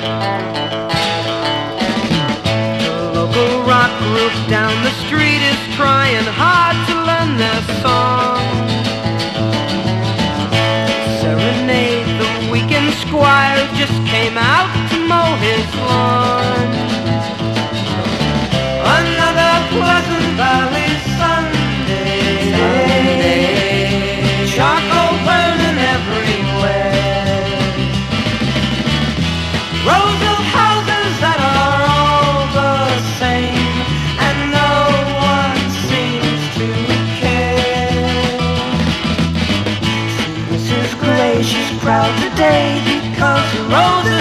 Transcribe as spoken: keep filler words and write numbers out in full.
The local rock group down the street is trying hard to learn their song. Serenade the weekend squire who just came out to mow his lawn. Another Pleasant Valley Sunday, Sunday. Charcoal burning everywhere, rows of houses that are all the same, and no one seems to care. See Missus Gray, she's proud today because the roses